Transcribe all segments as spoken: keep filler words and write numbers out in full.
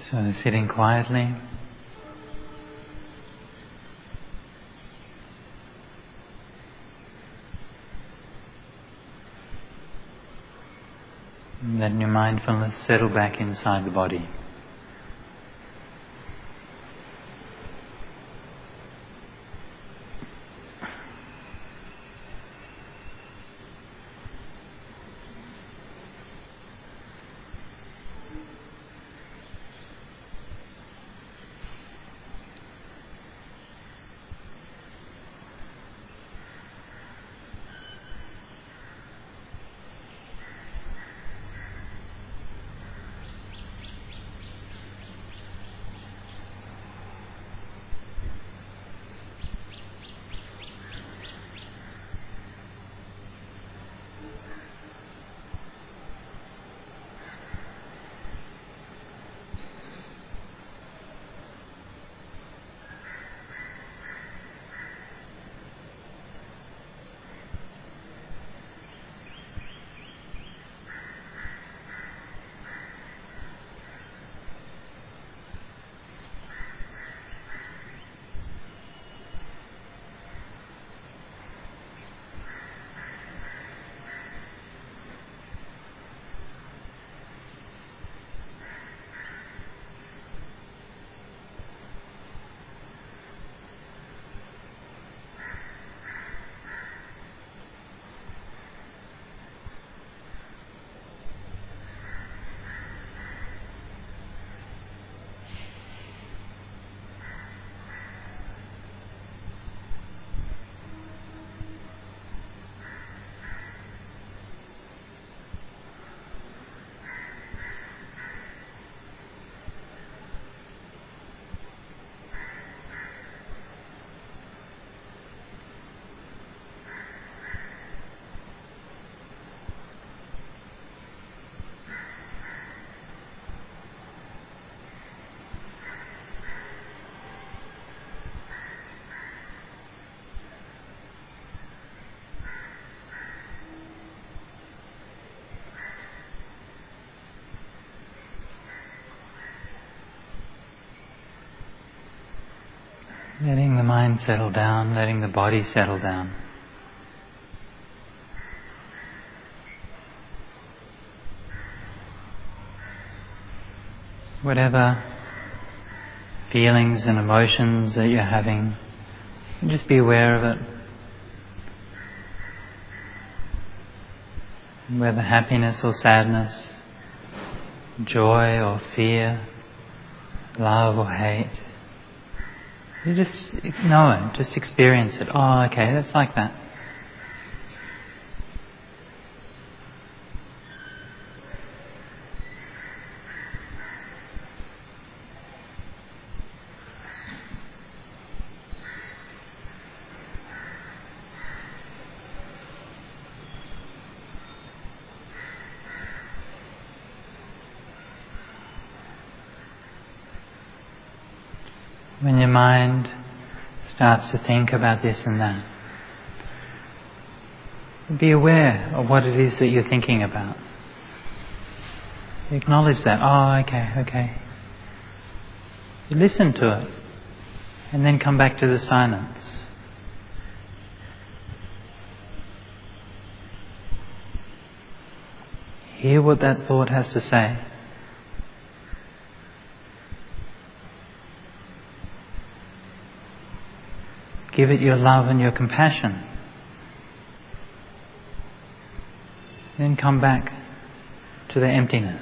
So sitting quietly. And letting your mindfulness settle back inside the body. Letting the mind settle down, letting the body settle down. Whatever feelings and emotions that you're having, just be aware of it. Whether happiness or sadness, joy or fear, love or hate. You just know it, just experience it. Oh, okay, that's like that. When your mind starts to think about this and that, be aware of what it is that you're thinking about. Acknowledge that. Oh, okay, okay. Listen to it. And then come back to the silence. Hear what that thought has to say. Give it your love and your compassion. Then come back to the emptiness.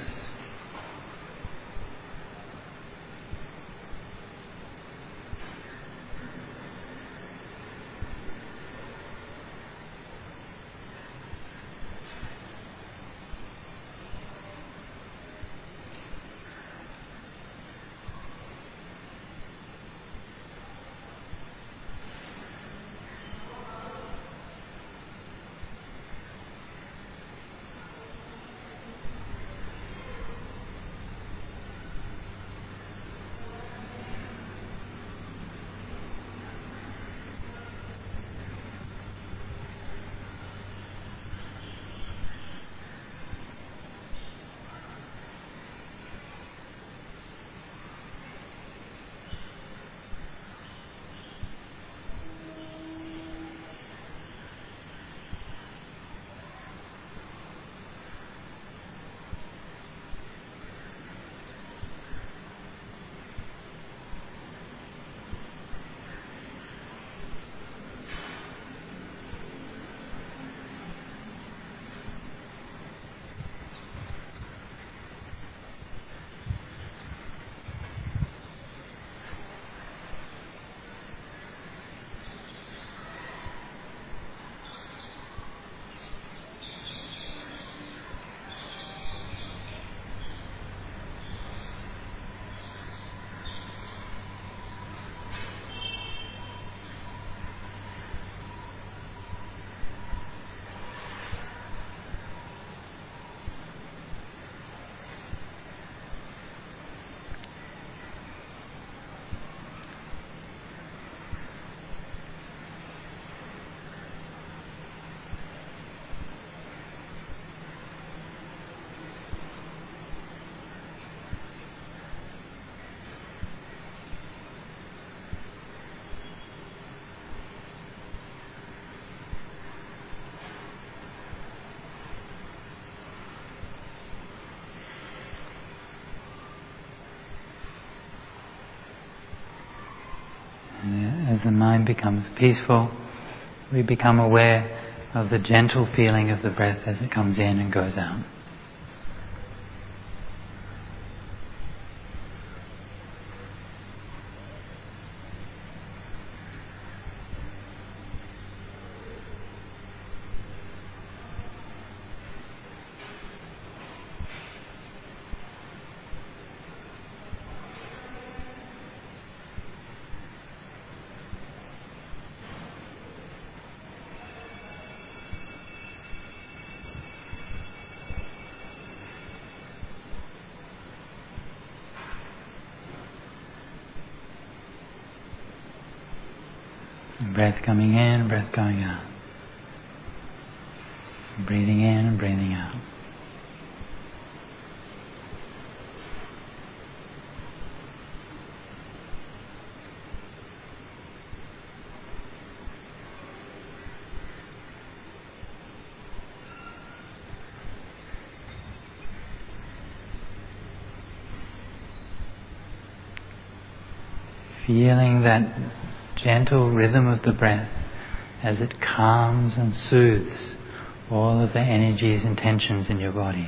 As the mind becomes peaceful, we become aware of the gentle feeling of the breath as it comes in and goes out. Breath coming in, breath going out. Breathing in and breathing out. Feeling that gentle rhythm of the breath as it calms and soothes all of the energies and tensions in your body.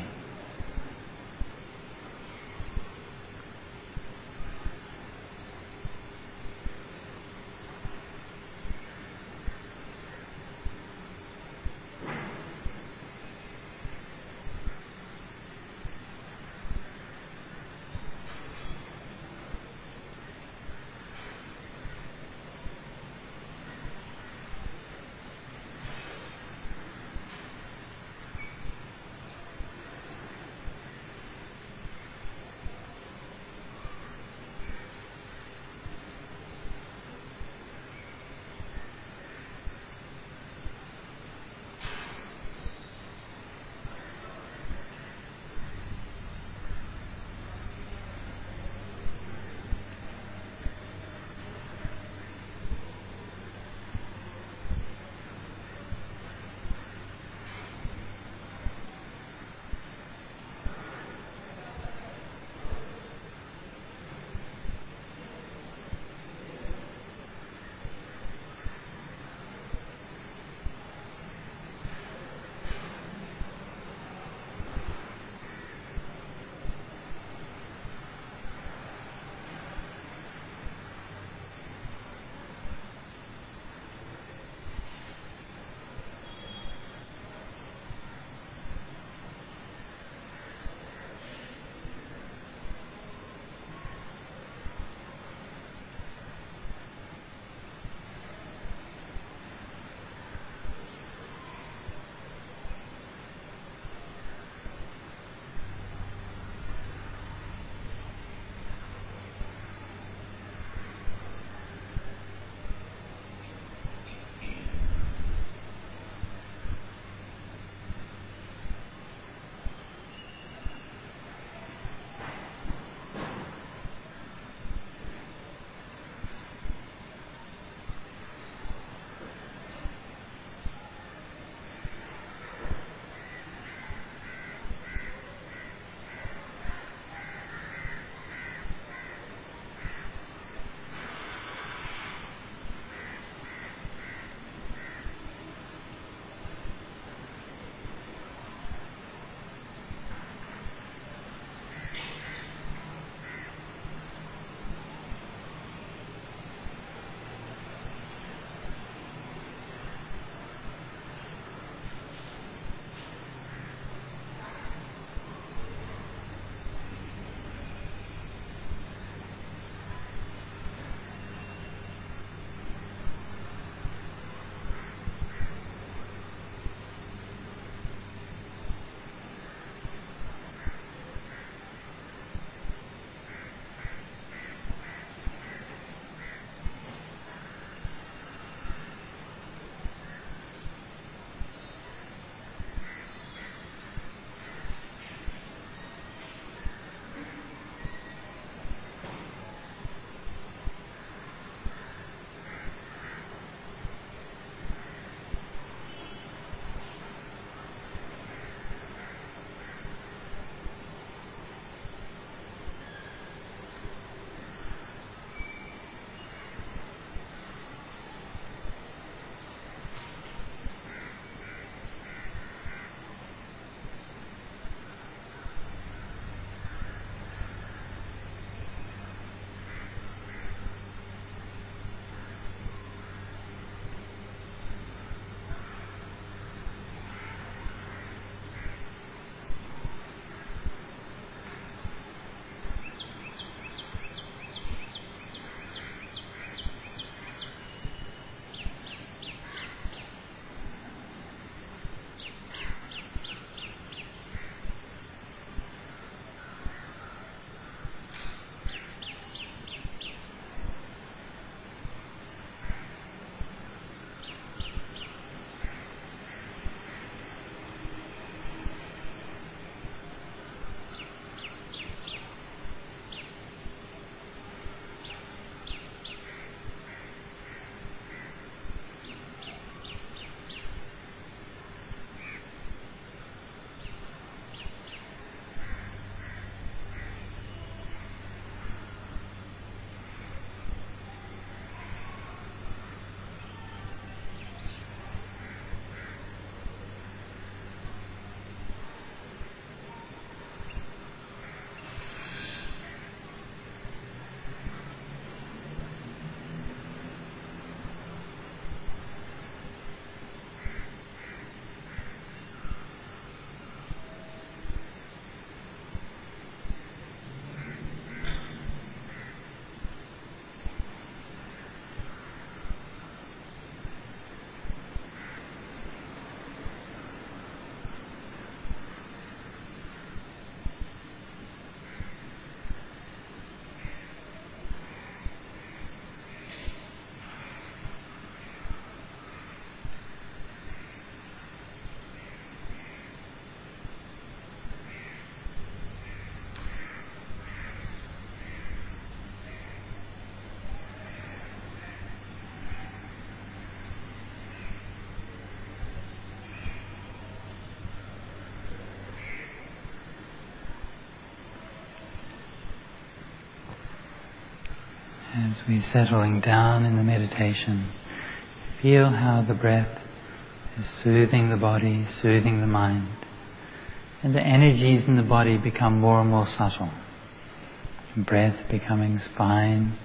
As we're settling down in the meditation, feel how the breath is soothing the body, soothing the mind, and the energies in the body become more and more subtle. Breath becoming fine.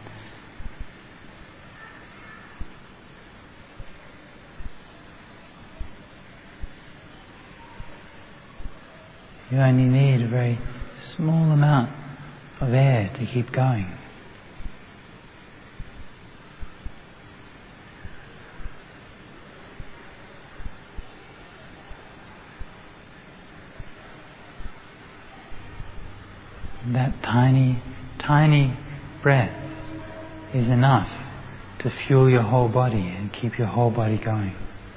You only need a very small amount of air to keep going. That tiny, tiny breath is enough to fuel your whole body and keep your whole body going.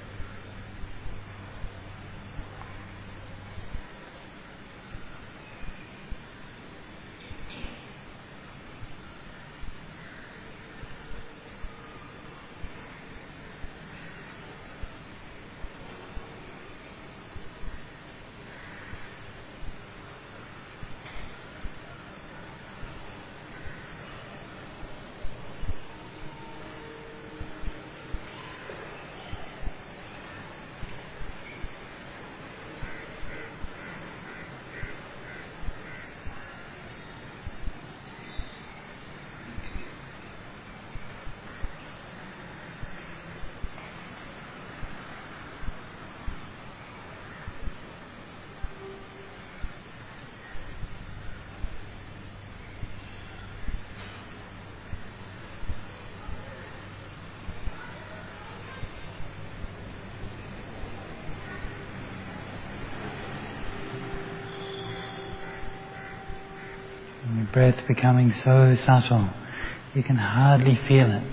And the breath becoming so subtle, you can hardly feel it.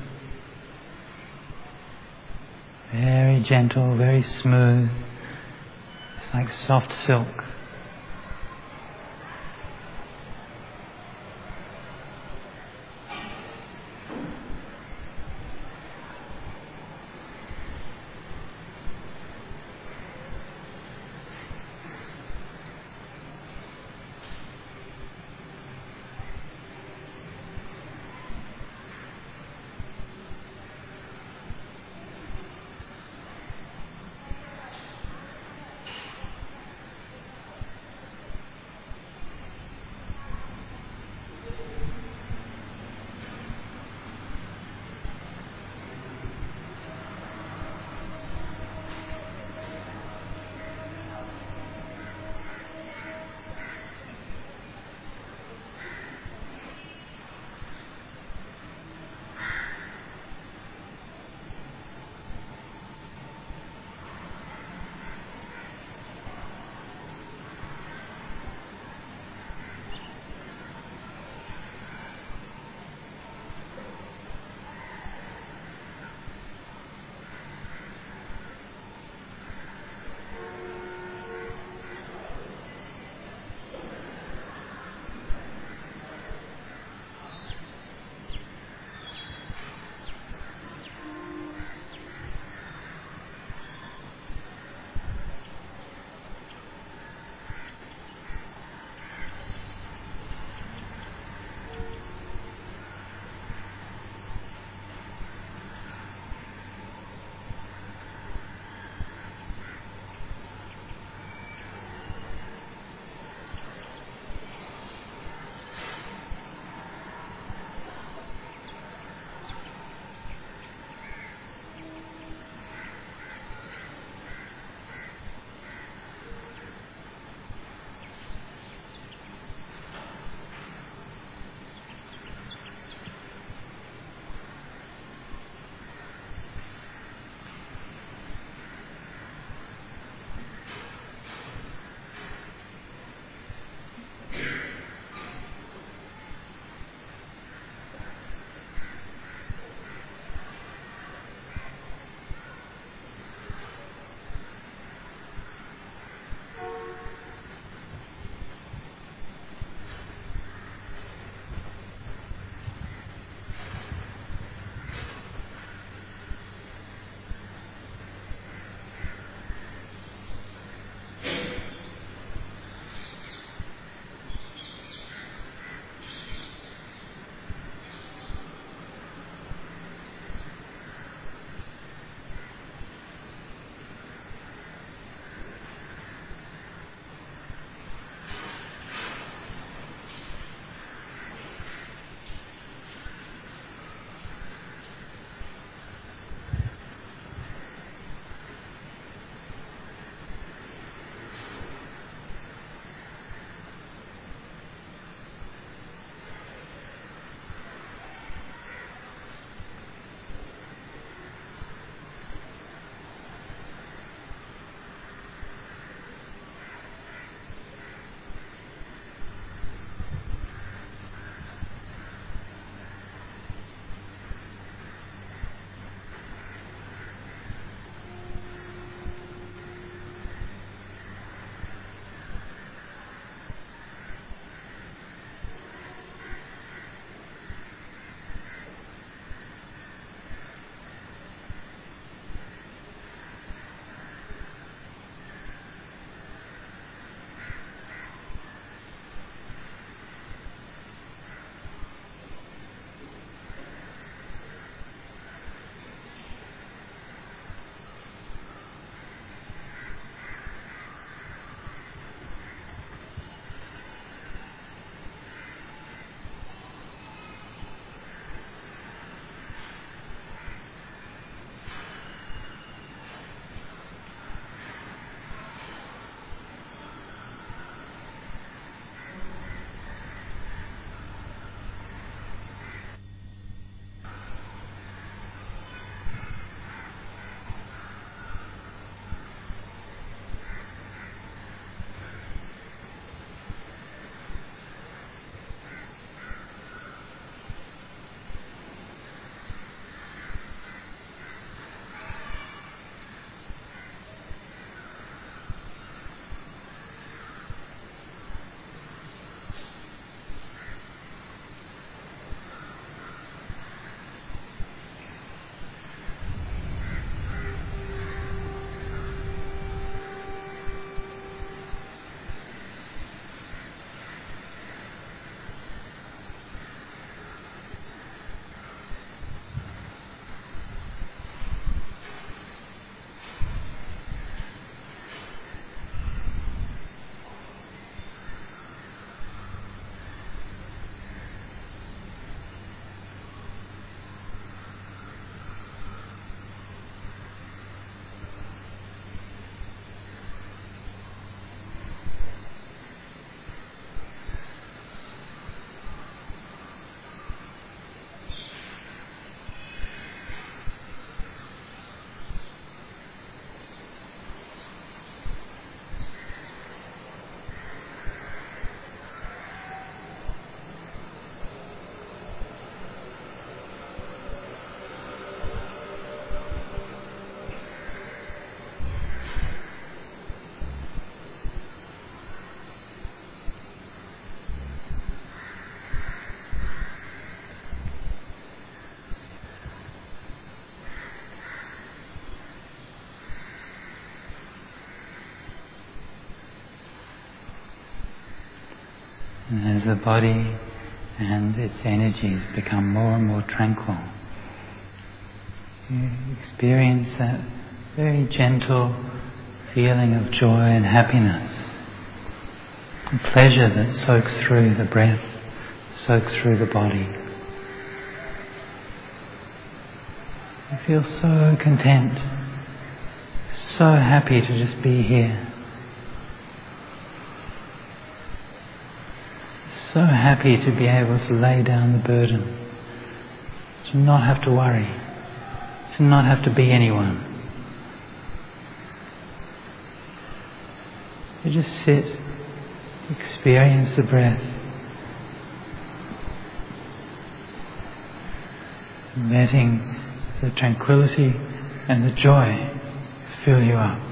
Very gentle, very smooth. It's like soft silk. And as the body and its energies become more and more tranquil, you experience that very gentle feeling of joy and happiness, and pleasure that soaks through the breath, soaks through the body. You feel so content, so happy to just be here. So happy to be able to lay down the burden, to not have to worry, to not have to be anyone. To just sit, experience the breath, letting the tranquility and the joy fill you up.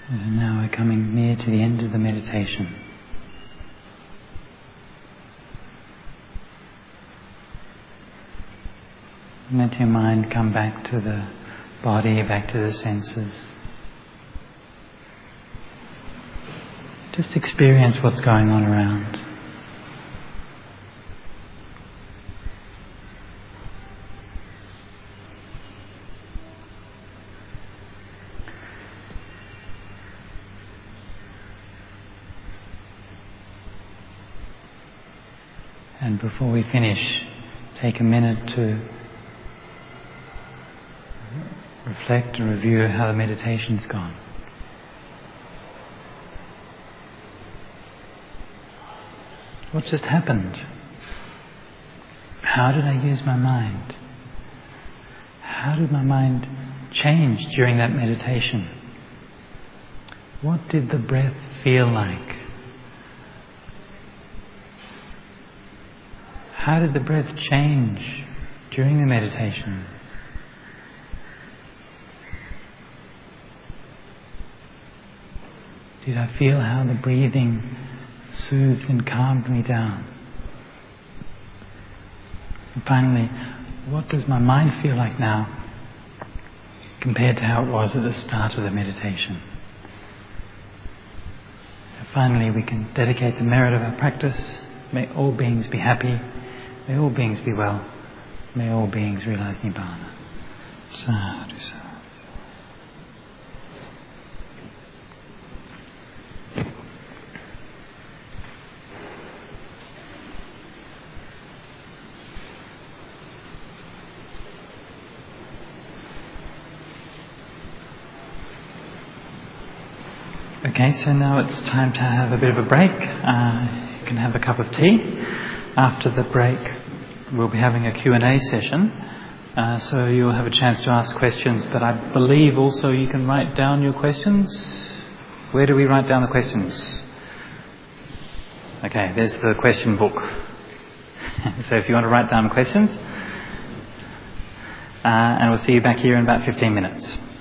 And now we're coming near to the end of the meditation. Let your mind come back to the body, back to the senses. Just experience what's going on around. And before we finish, take a minute to reflect and review how the meditation's gone. What just happened? How did I use my mind? How did my mind change during that meditation? What did the breath feel like? How did the breath change during the meditation? Did I feel how the breathing soothed and calmed me down? And finally, what does my mind feel like now compared to how it was at the start of the meditation? And finally, we can dedicate the merit of our practice. May all beings be happy. May all beings be well. May all beings realize Nibbana. Sadhu, sadhu. Okay, so now it's time to have a bit of a break. Uh, you can have a cup of tea. After the break, we'll be having a Q and A session. Uh, so you'll have a chance to ask questions, but I believe also you can write down your questions. Where do we write down the questions? Okay, there's the question book. So if you want to write down questions, uh, and we'll see you back here in about fifteen minutes.